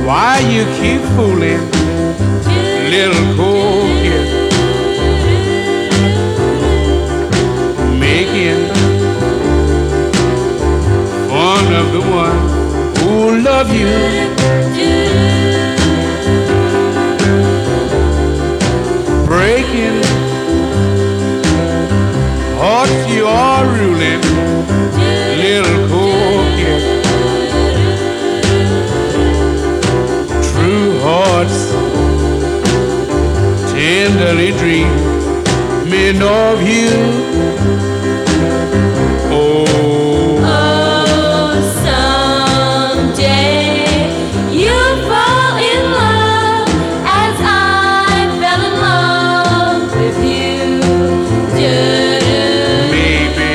Why you keep fooling, little coquette, making fun of the one who love you? Breaking hearts you are ruling, little coquette. True hearts tenderly dream men of you. Oh, someday you'll fall in love as I fell in love with you. maybe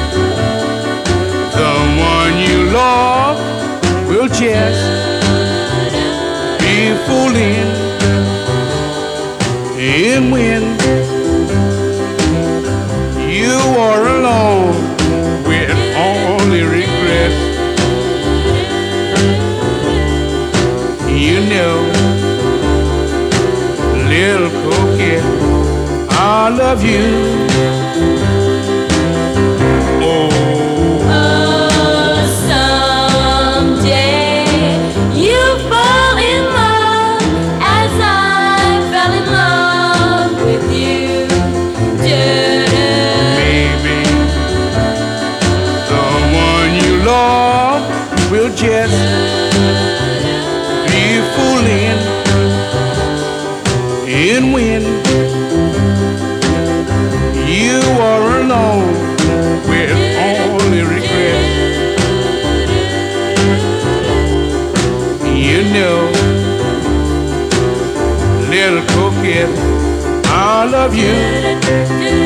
someone you love will just be fooling. And when you are alone with only regrets, you know, little coquette, I love you. Oh, Someday you'll fall in love as I fell in love with you. maybe someone you love will just be fooling. And when you are alone with only regret, you know, little coquette, I love you.